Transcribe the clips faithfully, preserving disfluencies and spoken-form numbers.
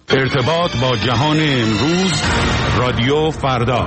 ارتباط با جهان امروز، رادیو فردا.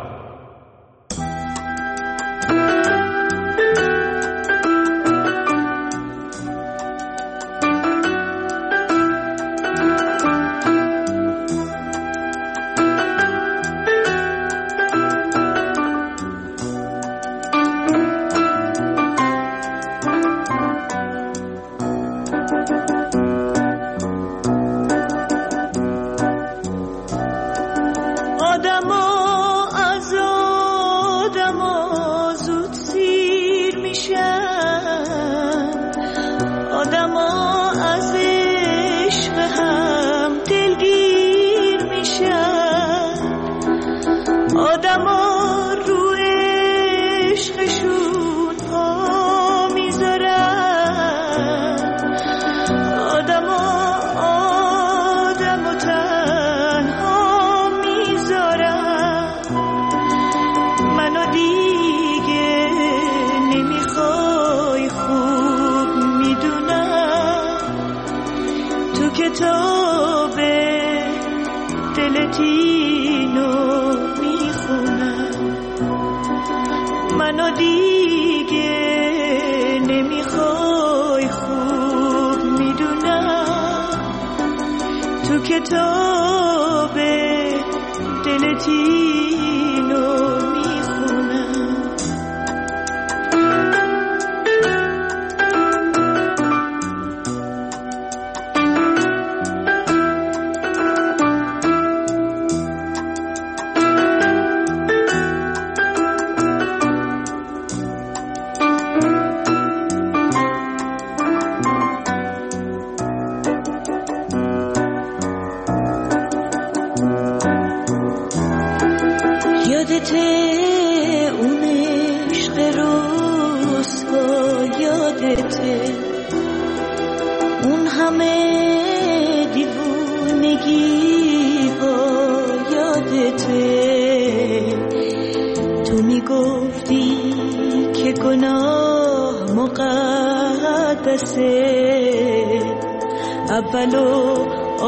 اول و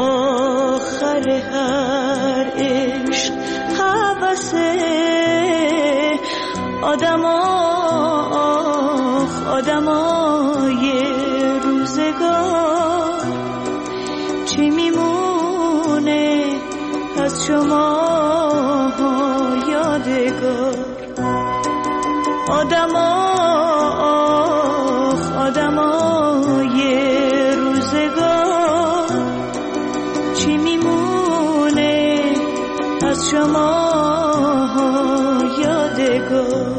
آخر هر عشق هوسه آدما آخ آدمای روزگار چی میمونه از شما یادگار آدما آخ آدمای روزگار چی میمونه از شما یادگار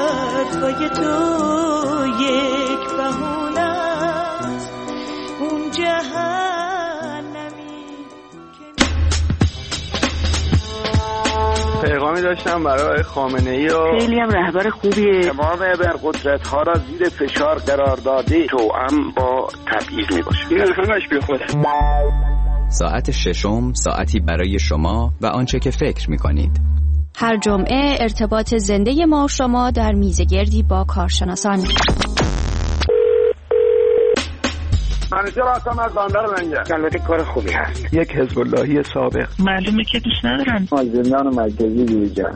حرفای تو یک بهونه است، اون داشتم برای خامنه‌ای و خیلی هم رهبر خوبیه. تمام ابرقدرت ها را زیر فشار قرار داده، توأم با تبعیض میباشه. این همش بی خوده. ساعت ششم، ساعتی برای شما و آنچه که فکر می‌کنید. هر جمعه ارتباط زنده ما و شما در میزگردی با کارشناسان. منیجر آسام از باندر منجر. البته کار خوبی هست. یک حزب اللهی سابق. معلومه که دوست ندارن. از زندان مرکزی بیرون.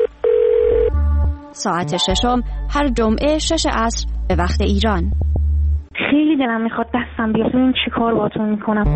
ساعت ششم هر جمعه شش عصر به وقت ایران. خیلی دلم میخواد دستم بیاد ببین چی کار باهاتون میکنم.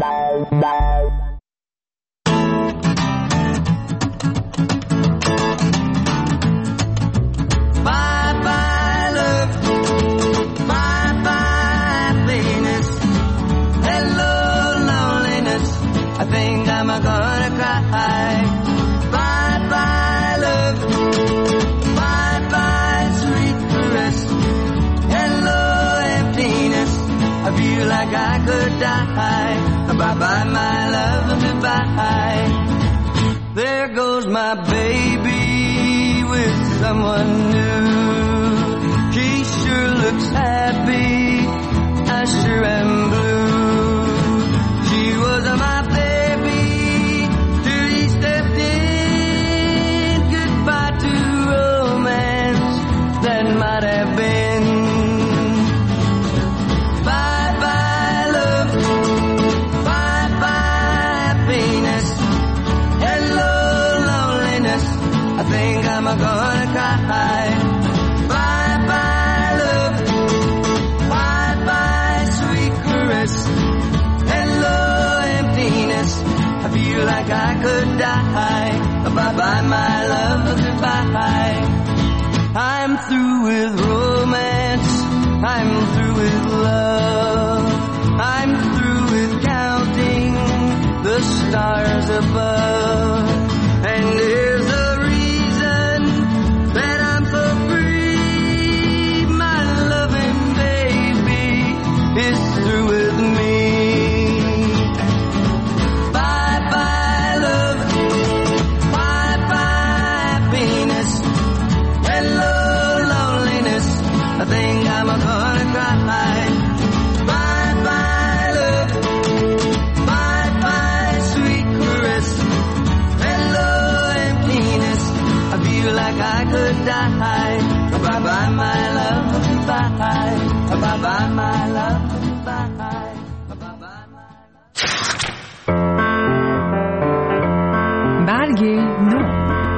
Like I could die. Bye-bye, my love, goodbye. There goes my baby with someone new. She sure looks happy, I sure am blue. She was my baby till he stepped in. Goodbye to romance that might have been. I'm gonna cry. Bye bye love, bye bye sweet caress. Hello emptiness, I feel like I could die. Bye bye my love, goodbye. I'm through with romance, I'm through with love. I'm through with counting the stars above. And there's a is through with me. Bye bye love, bye bye happiness. Hello loneliness, I think I'm gonna cry. Bye bye love, bye bye sweet caress. Hello emptiness, I feel like I could die. Bye bye my love, bye. Bye bye my love. برگ نو.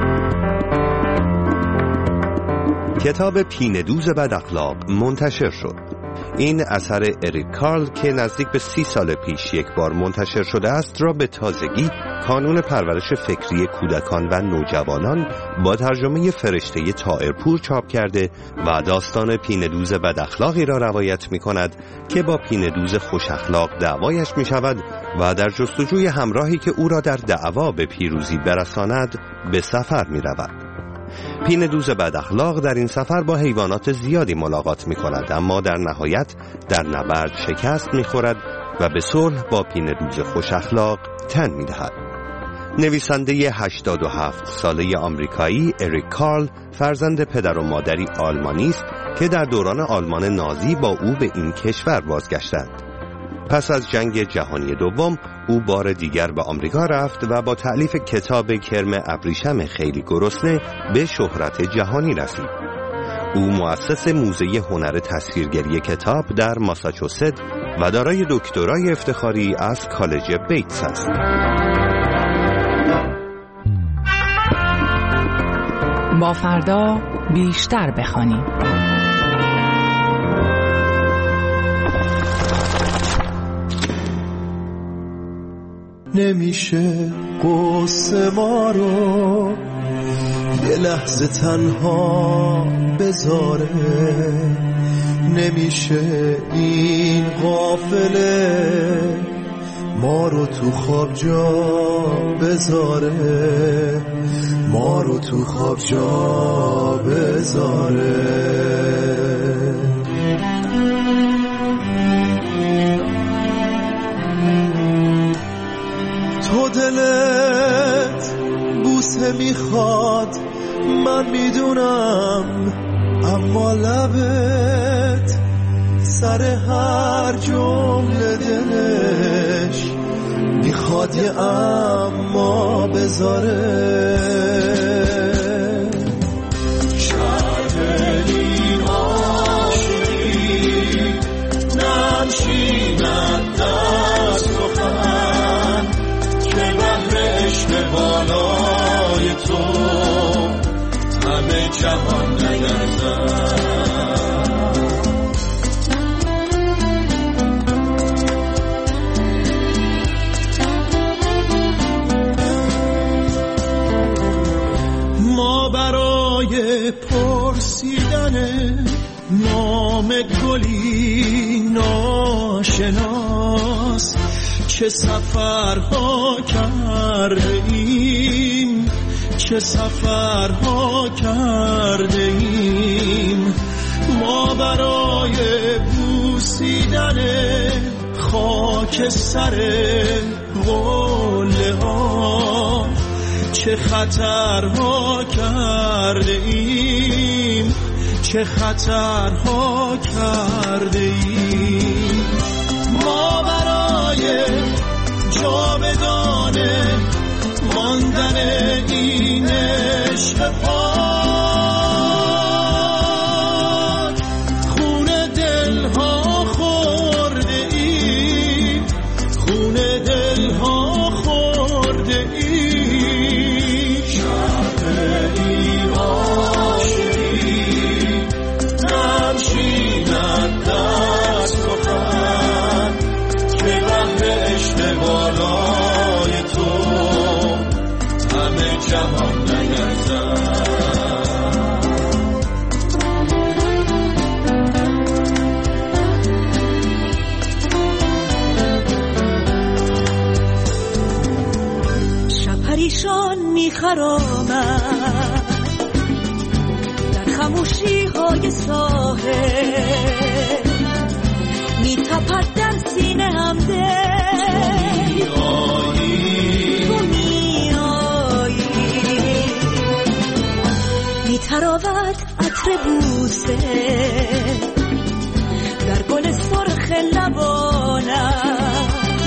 کتاب پینه‌دوز بد اخلاق منتشر شد. این اثر اریک کارل که نزدیک به سی سال پیش یک بار منتشر شده است را به تازگی کانون پرورش فکری کودکان و نوجوانان با ترجمه فرشته طائرپور چاپ کرده و داستان پینه‌دوز بد اخلاقی را روایت می کند که با پینه‌دوز خوش اخلاق دعوایش می شود و در جستجوی همراهی که او را در دعوا به پیروزی برساند به سفر می رود. پینه‌دوز بد اخلاق در این سفر با حیوانات زیادی ملاقات می کند، اما در نهایت در نبرد شکست می خورد و به صلح با پینه‌دوز خوش اخلاق تن می دهد. نویسنده هشتاد و هفت ساله آمریکایی اریک کارل فرزند پدر و مادری آلمانی است که در دوران آلمان نازی با او به این کشور بازگشتند. پس از جنگ جهانی دوم او بار دیگر به آمریکا رفت و با تألیف کتاب کرم ابریشم خیلی گرسنه به شهرت جهانی رسید. او مؤسس موزه هنر تصویرگری کتاب در ماساچوست و دارای دکترای افتخاری از کالج بیتس است. با فردا بیشتر بخوانیم. نمیشه قصه ما رو یه لحظه تنها بذاره، نمیشه این قافله ما رو تو خواب جا بذاره، ما رو تو خواب جا بذاره. تو دلت بوسه میخواد من میدونم، اما لبت سر هر جمله دلش میخواد یه اما بذاره. شرط این عاشقی ننشیند دست سخن که بهر عشق بالای تو همه جهان نگردد. ما برای پرسیدن نام گلی ناشناس چه سفرها کرده ایم، چه سفرها کرده ایم. ما برای بوسیدن خاک سر قله ها چه خطرها کرده ایم، چه خطرها کرده ایم. ما برای جاودانه ماندن این عشق پاک خون دلها خورده ایم، خون دلها خورده ایم. شب این عاشقی ننشیند دست سخن که بهر عشق بالای تو همه جهان نگردد. شب پریشان میخرامد در خموشی های ساحل، میتپد در سینه هم دل تو میایی، میتراود عطر بوسه در گل سرخ لبانم،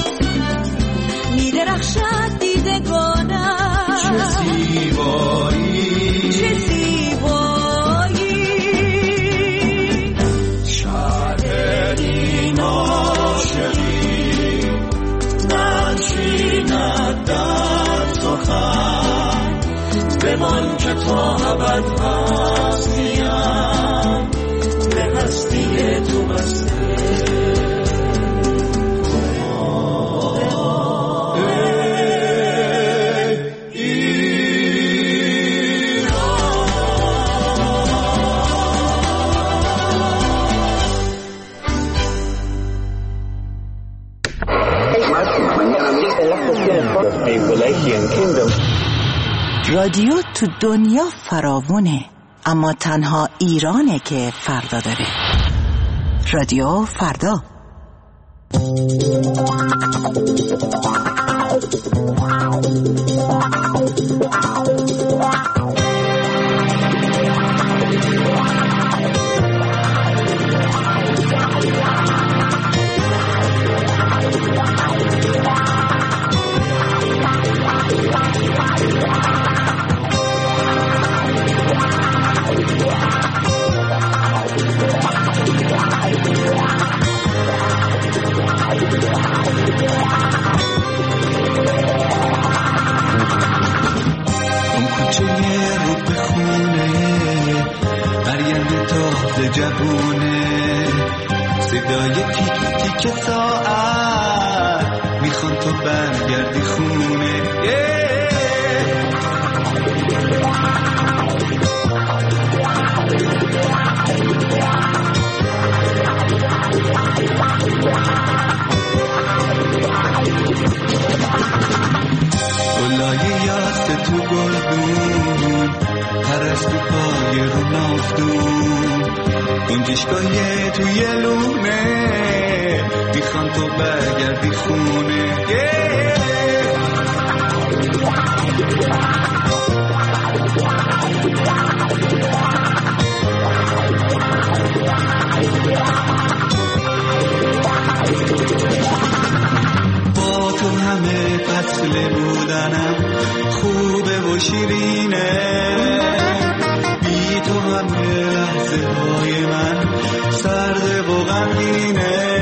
میدرخشد دیدگانم. چه زیبایی، چه زیبایی. شب این عاشقی ننشیند در سخن بمان که تا ابد هستیم به هستی تو بسته. رادیو تو دنیا فراوونه، اما تنها ایرانه که فردا داره. رادیو فردا. جوونه صدای تیک تیک ساعت میخوان تو برگردی خونه. گلای یاست تو گلدون پرستو پای رو نافتون گنجشگاه توی لونه میخوان تو برگردی خونه. با تو همه فصل بودنم خوبه و شیرینه، بی تو همه لحظه های من سرده و غمگینه.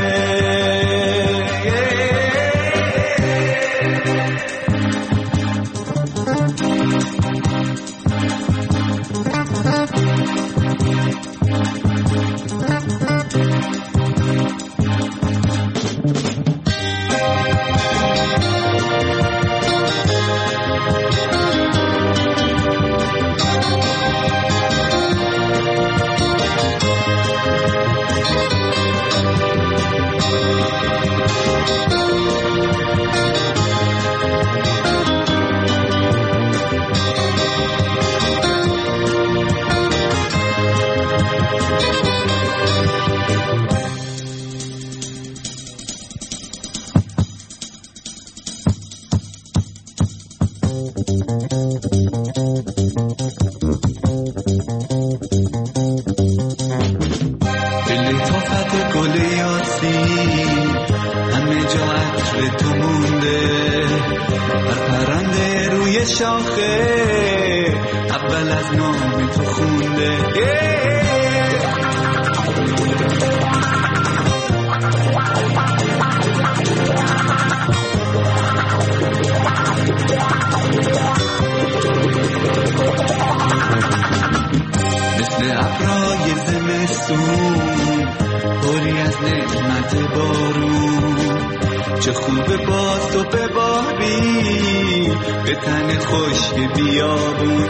چه خوبه باز تو بباری به تن خشک بیابون.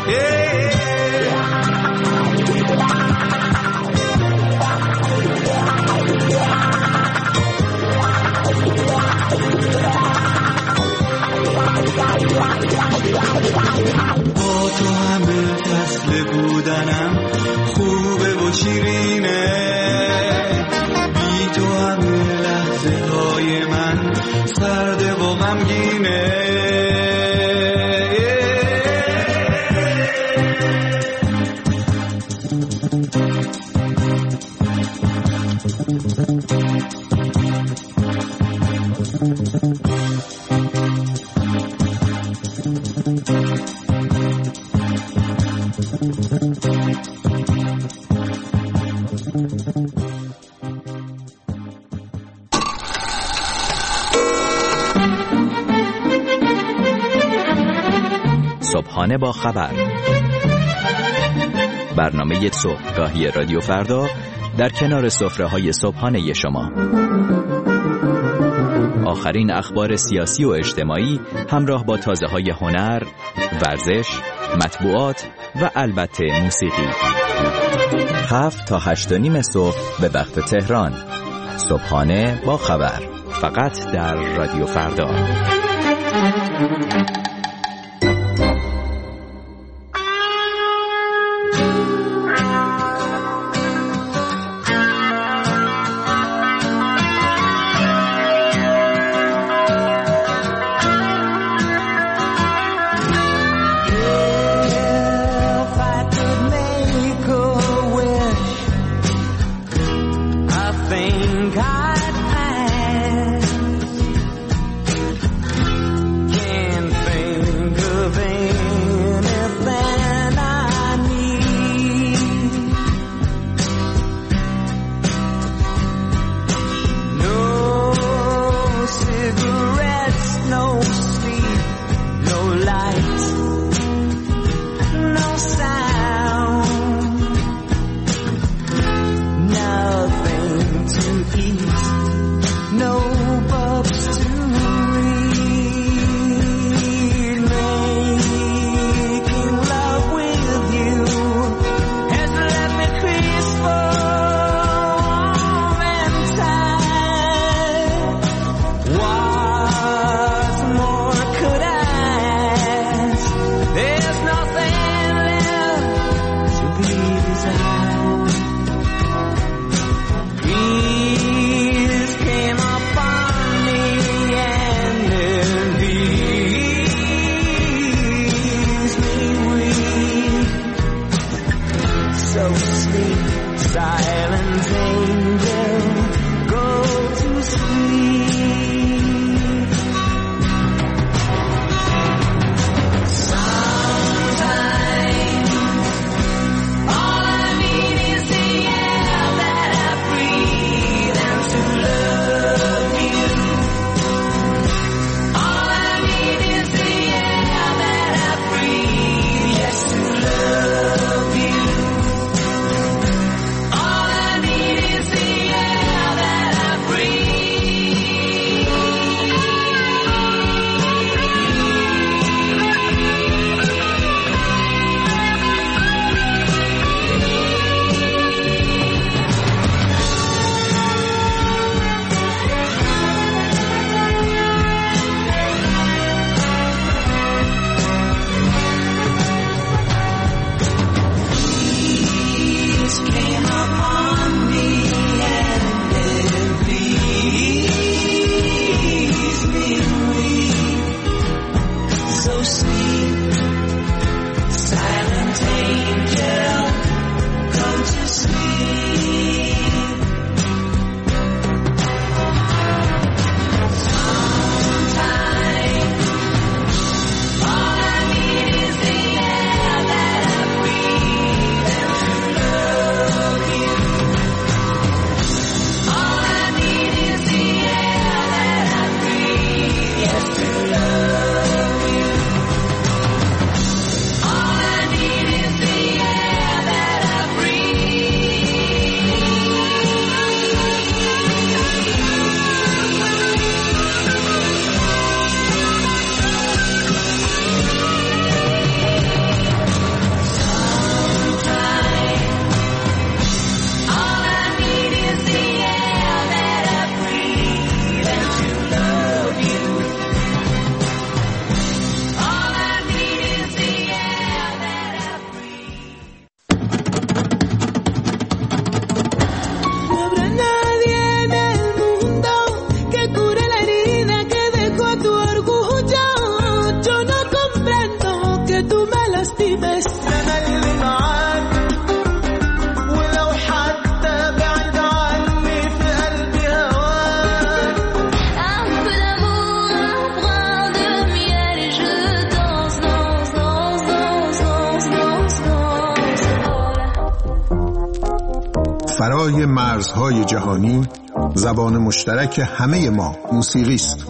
با تو همه فصل بودنم خوبه و شیرینه، بی تو همه لحظه های من سرده و غمگینه. صبحانه با خبر، برنامه صبحگاهی رادیو فردا در کنار سفره‌های صبحانه شما. آخرین اخبار سیاسی و اجتماعی همراه با تازه‌های هنر، ورزش، مطبوعات و البته موسیقی. هفت تا هشت و نیم صبح به وقت تهران. صبحانه با خبر، فقط در رادیو فردا. Can't think برای مرزهای جهانی زبان مشترک همه ما موسیقی است.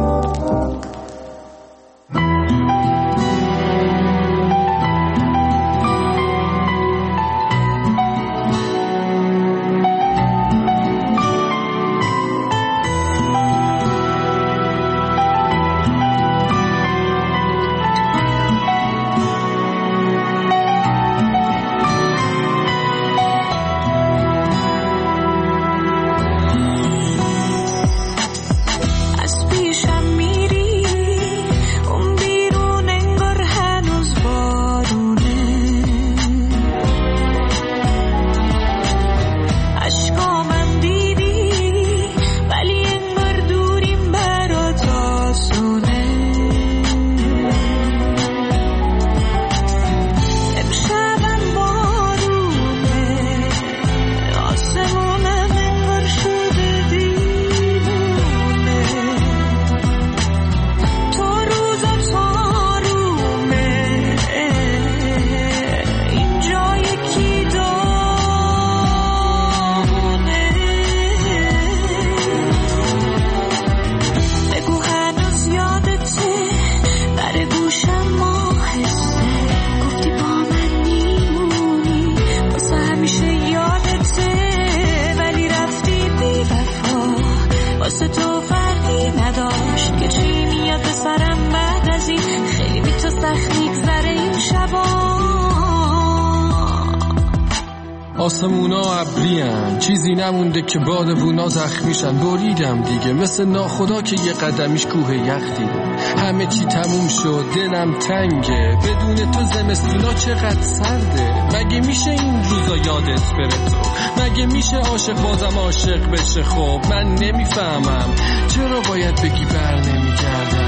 آسمونا ابریان، چیزی نمونده که بادوونا زخمیشن. بریدم دیگه مثل ناخدا که یه قدمیش کوه یخ دیدم. همه چی تموم شد، دلم تنگه، بدون تو زمستونا چقدر سرده. مگه میشه این روزا یادت بره تو؟ مگه میشه عاشق بازم عاشق بشه؟ خب من نمیفهمم چرا باید بگی بر نمیگردم.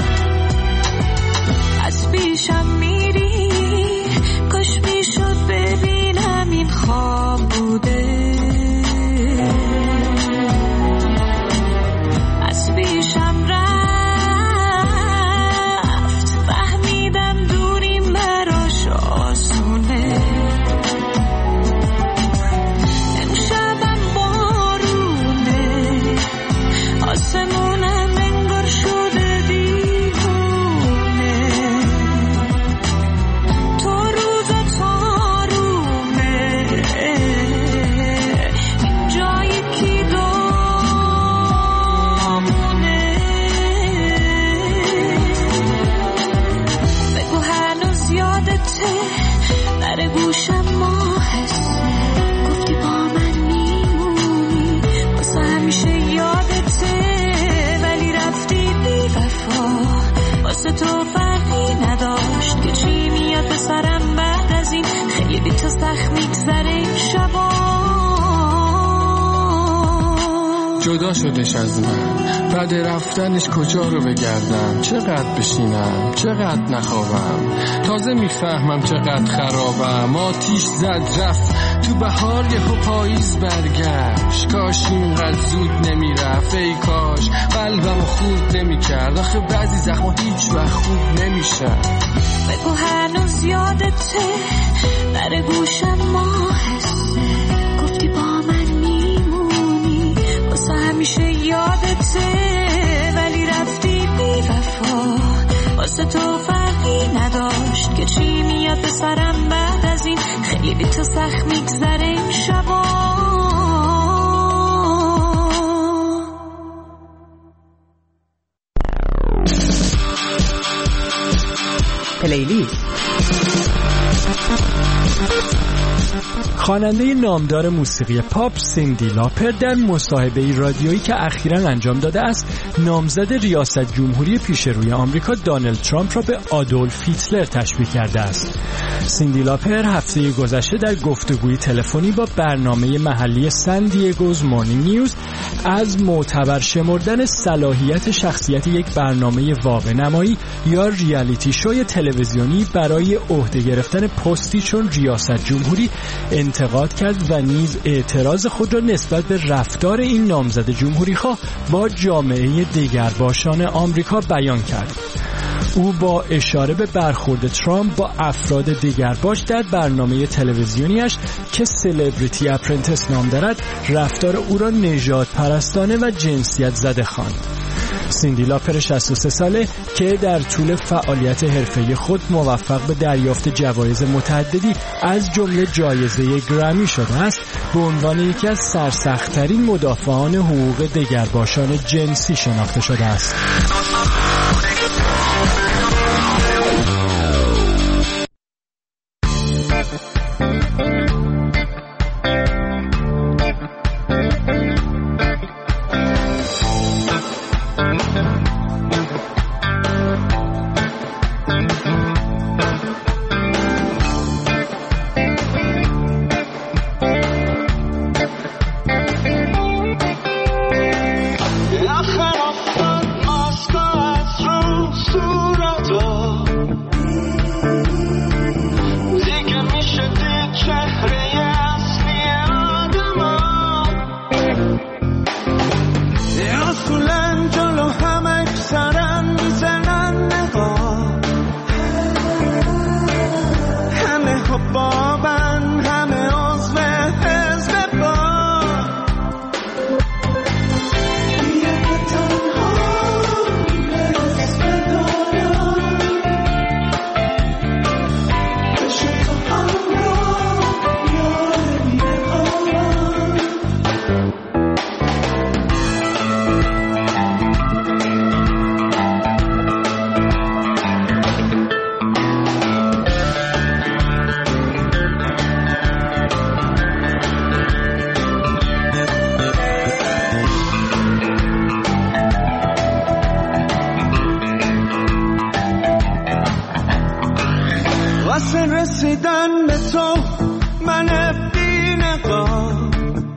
از پیشم میری، کاش میشد ببینم این خواب بوده. از پیشم رفت، فهمیدم دوریم براش آسونه. امشبم بارونه، آسمونم انگار شده دیوونه. تو روزا تارومه، این جایی کی دامونه. بگو هنوز یادته، در گوشم ماهسته. گفتی با من میمونی، واسه همیشه یادته. ولی رفتی بی وفا، واسه تو فرقی نداشت که چی میاد به سرم بعد از این. خیلی بی تو سخت میگذره این شبا. جدا شدش از من، بعد رفتنش کجا رو بگردم؟ چقدر بشینم، چقدر نخوابم. تازه میفهمم چقدر خرابم. آتیش زد رفت تو بهار، یهو پاییز برگشت. کاش اینقدر زود نمیرفت، ای کاش قلبمو خورد نمیکرد. آخه بعضی زخما هیچ وقت خوب نمیشن. بگو هنوز یادته، در گوشم ماهسته. گفتی با من میمونی، واسه همیشه یادته. ولی رفتی بی وفا، واسه تو فرقی نداشت که چی میاد به سرم بعد از این. خیلی بی تو سخت میگذره این شبا. پلیلیست. خواننده نامدار موسیقی پاپ سیندی لاپر در مصاحبه رادیویی که اخیراً انجام داده است، نامزد ریاست جمهوری پیشروی آمریکا دونالد ترامپ را به آدولف هیتلر تشبیه کرده است. سیندی لاپر هفته گذشته در گفتگوی تلفنی با برنامه محلی سن دیگوز مورنینگ نیوز از معتبر شمردن صلاحیت شخصیت یک برنامه واقع نمایی یا ریالیتی شوی تلویزیونی برای عهده گرفتن پستی چون ریاست جمهوری انتقاد کرد و نیز اعتراض خود را نسبت به رفتار این نامزد جمهوری‌خواه با جامعه دگرباشان آمریکا بیان کرد. او با اشاره به برخورد ترامپ با افراد دیگرباش در برنامه تلویزیونیش که سلبریتی اپرنتس نام دارد رفتار او را نژاد پرستانه و جنسیت زده خواند. سیندی لاپر شصت و سه ساله که در طول فعالیت حرفه‌ای خود موفق به دریافت جوایز متعددی از جمله جایزه گرمی شده است، به عنوان یکی از سرسخت‌ترین مدافعان حقوق دیگرباشان جنسی شناخته شده است. رسیدن به تو من بی‌نقاب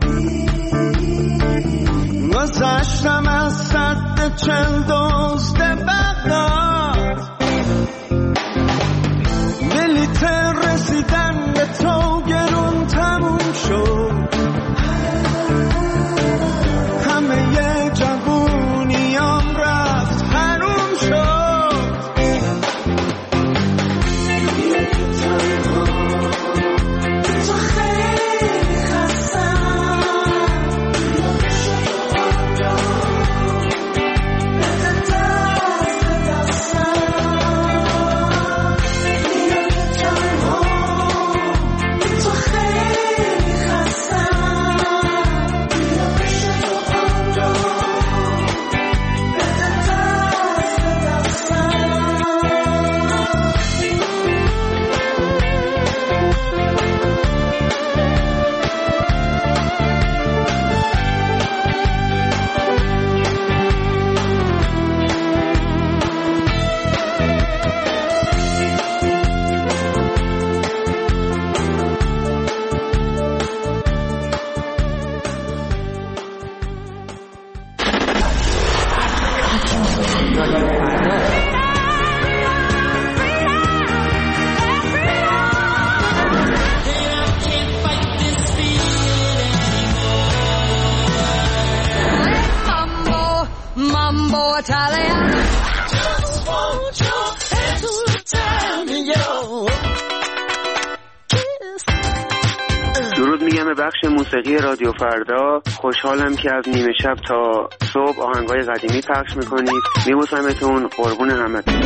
گذشتم از سد چل دزد بغداد بلیت رسیدن به تو گرون تموم شد همه ی جوونیام رفت حروم شد درود میگم به بخش موسیقی رادیو فردا. خوشحالم که از نیمه شب تا صبح آهنگای قدیمی پخش میکنید. میبوسمتون، قربون همتون.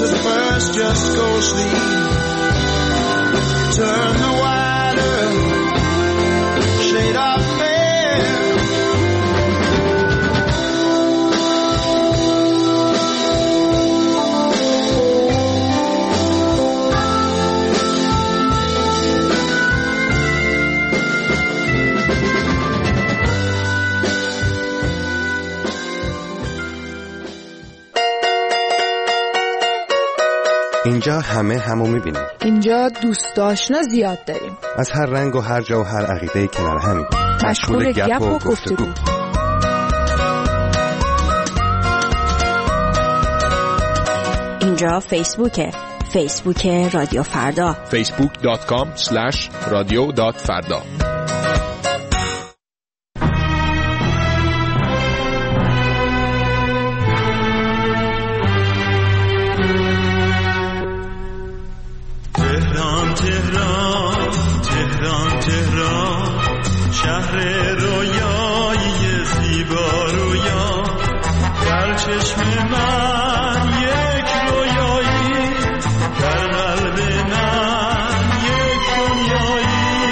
at first, just go sleep. Turn the wider shade of fair. اینجا همه همو میبینیم. اینجا دوست آشنا زیاد داریم. از هر رنگ و هر جا و هر عقیده کنار همیم. مشغول گپ و گفتگو. اینجا فیسبوکه. فیسبوک رادیو فردا. فیسبوک دات کام اسلش رادیو دات فردا. تهران تهران تهران تهران شهر رویایی زیبا رویا در چشم من یک رویایی در قلب من یک دنیایی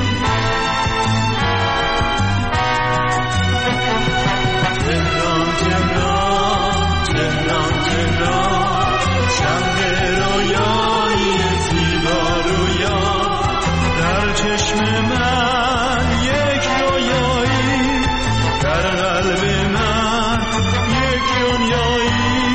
تهران تهران تهران تهران شهر رویایی زیبا رویا در چشم من یک رویایی در قلب من یک دنیایی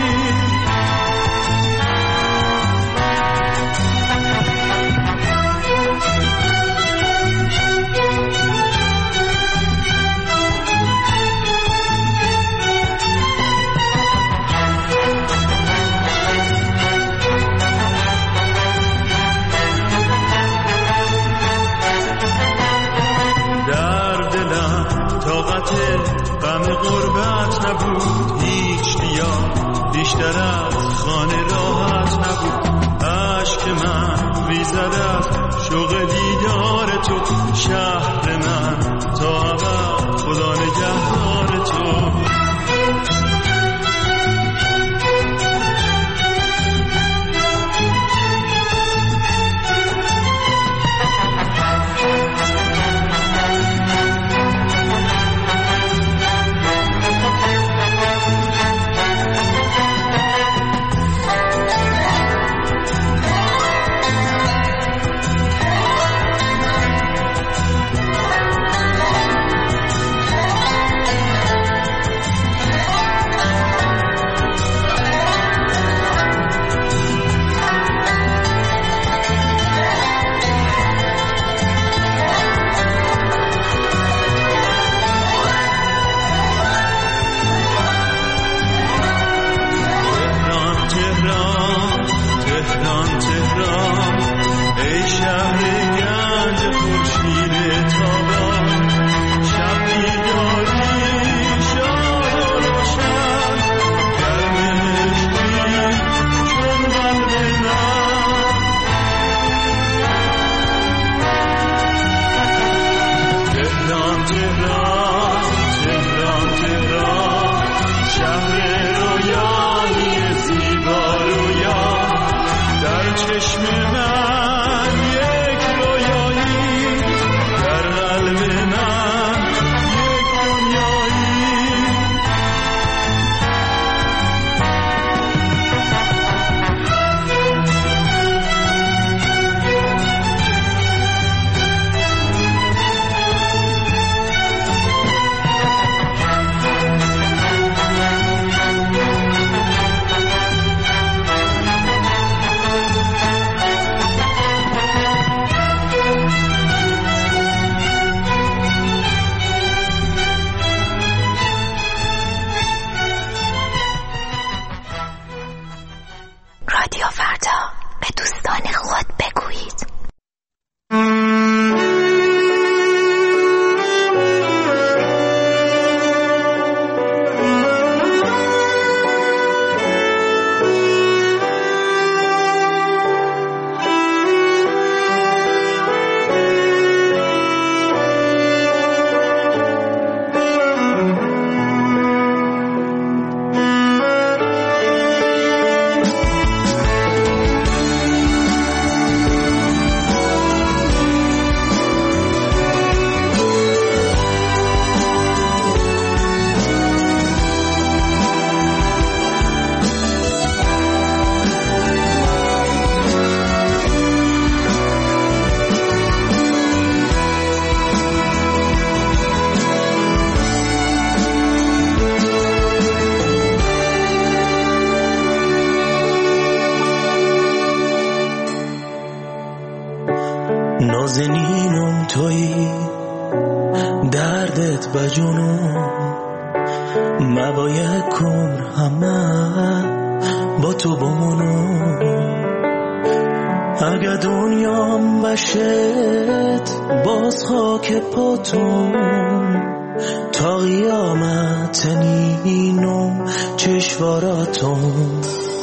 غم غربت نبود هیچ دیا بیشتر از خانه راحت نبود عشق من ریزد از شوق دیدار تو شهر من تا ابد خدا نگهدار تو مبایه کن همه با تو بمونم. اگه دنیام بشت باز خاک پاتون تا قیامت نینم چشواراتون.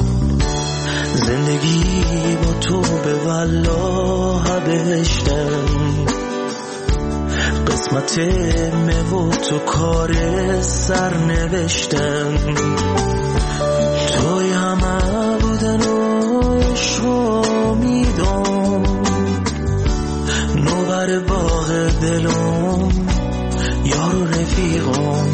زندگی با تو به والله بهشتم، قسمت مه و تو کار سر نوشتم. توی همه بودن و عشق و میدم، نوبر باغ دلم یار و رفیقم.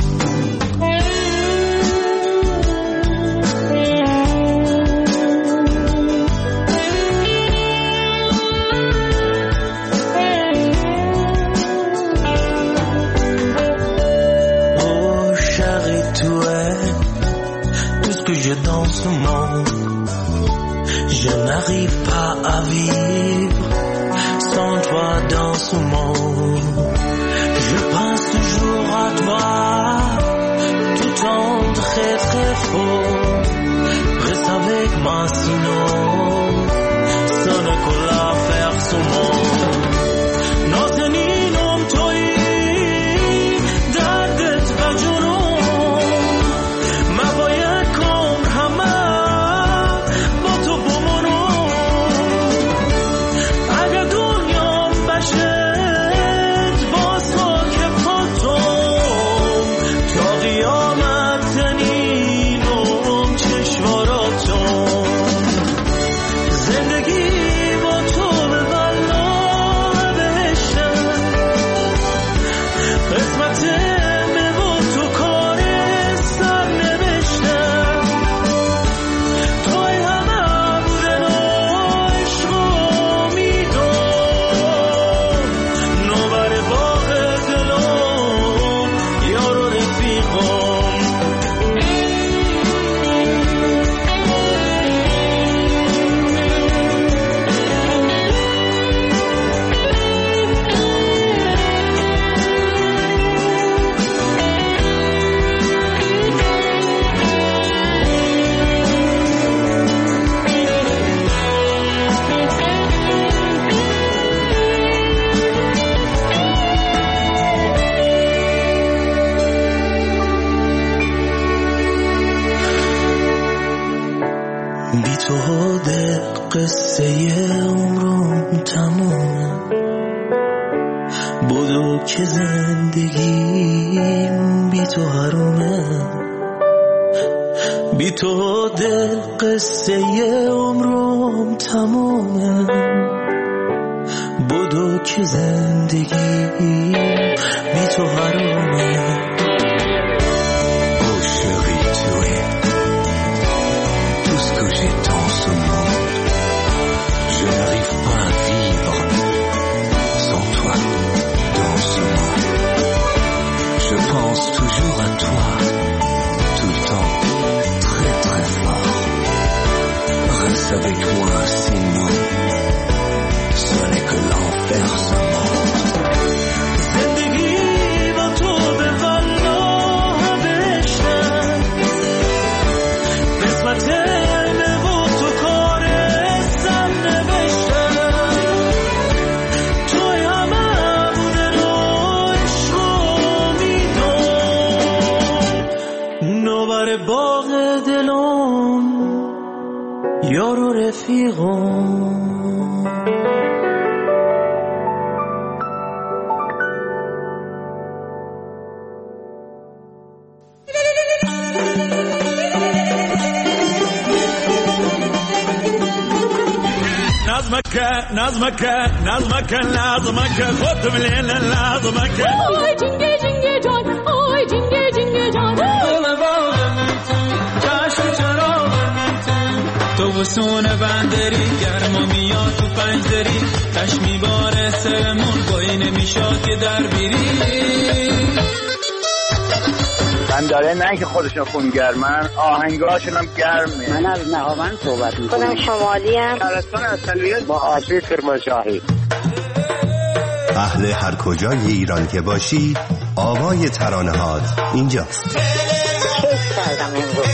Dans ce monde, je n'arrive pas à vivre sans toi dans ce monde. Je pense toujours à toi, tout en très très fort. Reste avec moi sinon, ça ne colle à faire ce monde. Non, c'est ni nom toi, d'adette va juno. قصه عمرم تمومه، بدو که زندگیم بی تو حرومه. بی تو دل قصه عمرم تمومه، بدو که زندگیم بی تو حرومه. Toujours à toi, tout le temps, très très fort. Reste avec moi, sinon, ce n'est que l'enfer seulement. Zendegi ba to be vallah besham, qismate me bo to kare sam nebesham. To yama bude no ishqo نوبر باغ دلم یار و رفیقم. نظمك نظمك نظمك نظمك خد من هنا نظمك. آی جنگه جنگه جان، آی جنگه جنگه جان. تو وسون بندری گرما میاد تو پنجری، تش میباره سرمون گوی نمیشاد که در بیری. من داره نه که خودشون خونگرمن، آهنگاشون هم گرمه. من از نهاوند صحبت میکنم. خودم شمالی ام. شهرستان اصلیت با آسیب کرمانشاهی. اهل هر کجای ایران که باشی آوای ترانه‌هات اینجاست. کیف کردم امروز.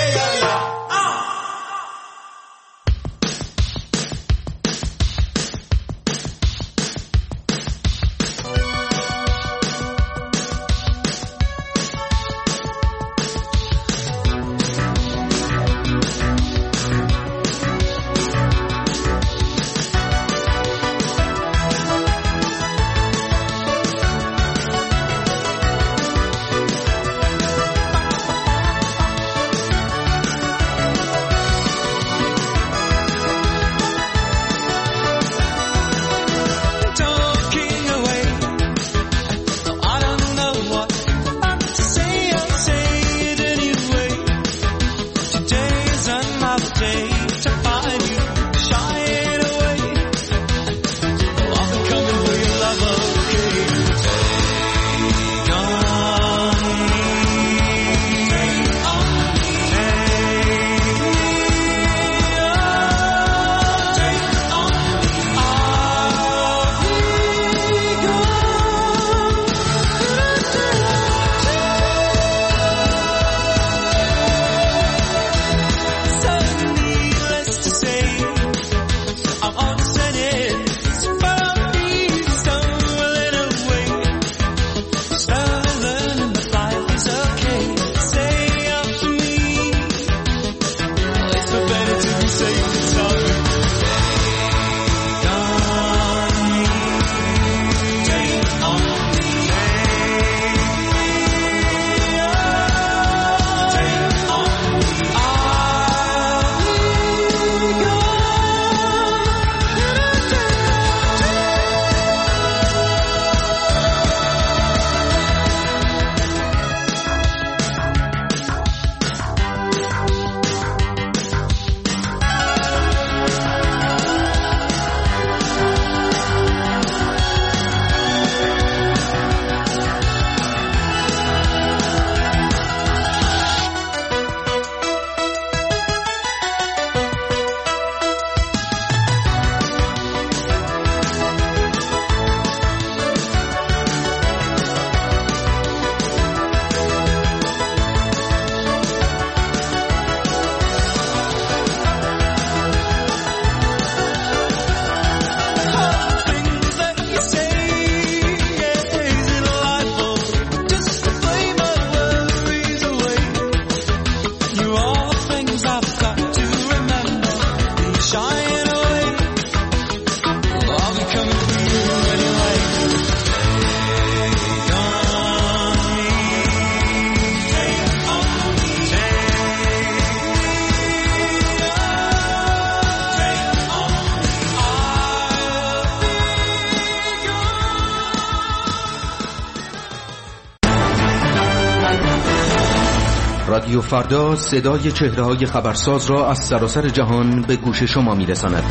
رادیو فردا صدای چهره‌های خبرساز را از سراسر جهان به گوش شما می‌رساند.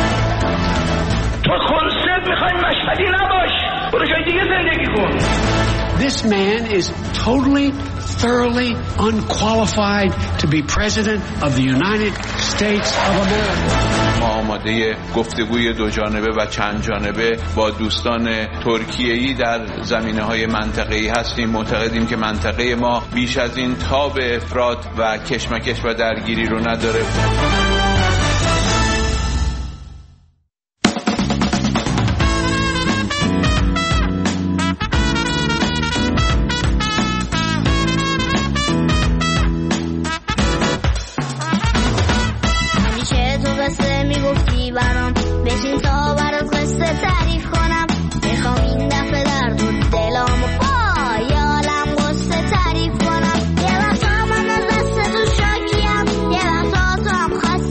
تو خلصت می‌خوای مشهدی نباش، برو جای دیگه زندگی کن. This man is totally, thoroughly unqualified to be president of the United States of America. ما آماده گفتگوی دو جانبه و چند جانبه با دوستان ترکیه‌ای در زمینه‌های منطقه‌ای هستیم. معتقدیم که منطقه ما بیش از این تاب افراط و کشمکش و درگیری رو نداره. خسته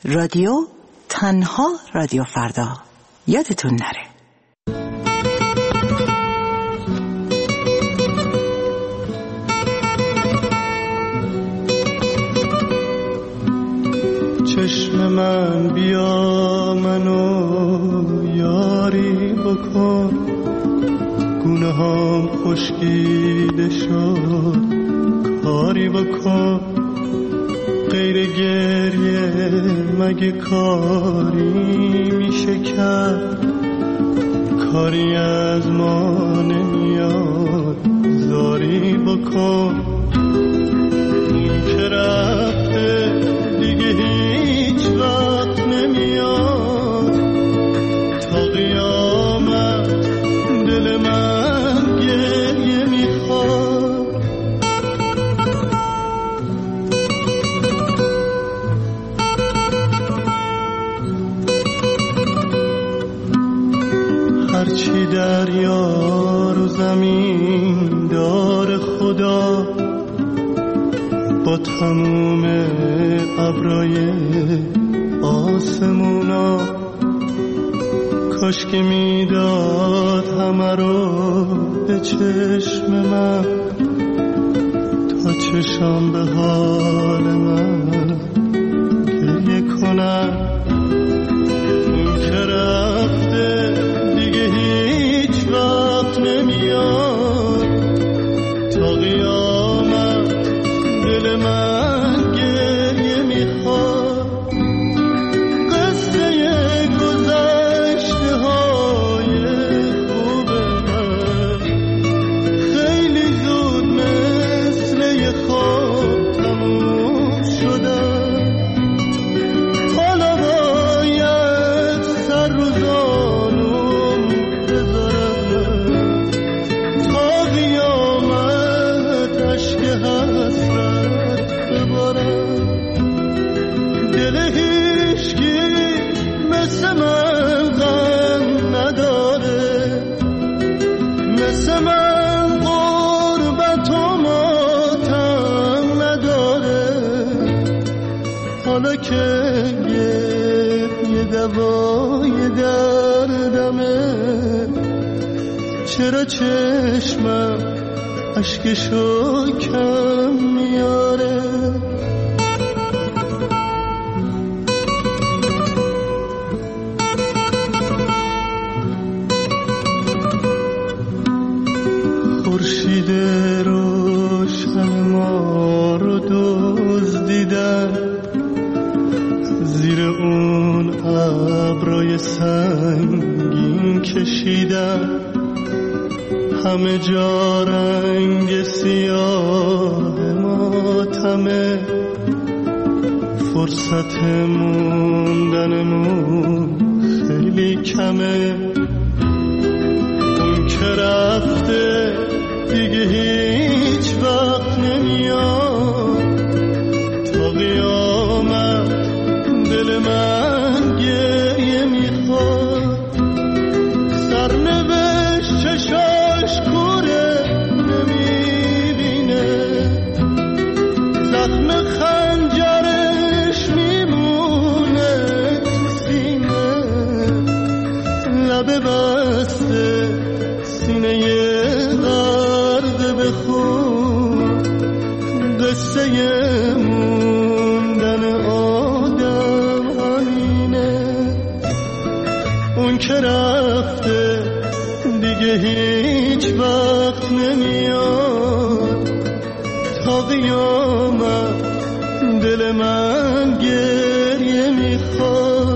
رادیو تنها رادیو فردا، یادتون نره. چشم من بیا منو یاری بکن، گونه هم خشکیده شد کاری بکن، غیر گریه مگه کاری میشه کرد، کاری از ما نمیاد زاری بکن، این که رفته دیگه هیچ وقت نمیاد، تا قیامت دل من گریه میخواد. هرچی دریا رو زمین دار خدا، با تموم ابرای آسمونا، کاش که میداد همه رو به چشم من، تا چشم به حال من گریه کنم. اون که رفته دیگه هیچ وقت نمیاد، تا قیامت دل من گریه میخواد. قصه گذشته های خوب من خیلی زود مثل یه خواب تموم شدن، حالا باید سر رو زانوم بذارم، تا قیامت عشق حسرت ببارم. دل هیچکی مثل من غم نداره، مثل من غربت و ماتم نداره، حالا که یه دوای دردمه، چرا چشمم اشکشو کم میاره. خورشید روشن ما رو دزدیدن، زیر اون ابرای سنگین کشیدن، همه جا رنگ سیاه ماتمه، فرصت موندنمون خیلی کمه. اون که رفته دیگه هیچ وقت نمیاد، تا قیامت دل من گریه میخواد. سرنوشت چشاش کوره نمیبینه، زخم خنجرش میمونه تو سینه، لبه بسته سینه غرق به خون، قصه موندن آدم همینه. اون که رفته دیگه هیچ وقت نمیاد، تا قیامت دل من گریه میخواد.